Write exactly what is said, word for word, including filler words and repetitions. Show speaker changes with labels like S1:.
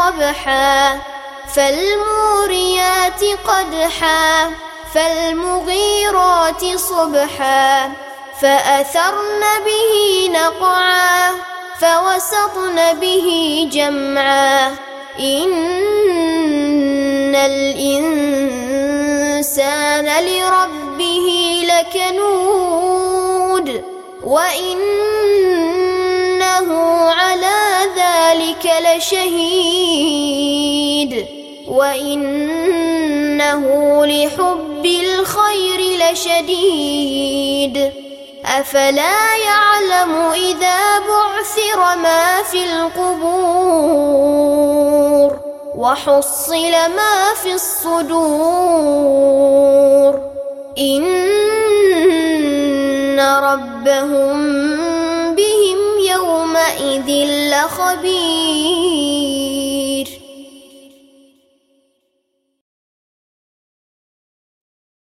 S1: قبحا فالموريات قدحا فالمغيرات صبحا فأثرن به نقعا فوسطن به جمعا إن الإنسان لربه لكنود وإنه على ذلك لشهيد وإنه لحب الخير لشديد أفلا يعلم إذا بعثر ما في القبور وحصل ما في الصدور إن ربهم بهم يومئذ لخبير.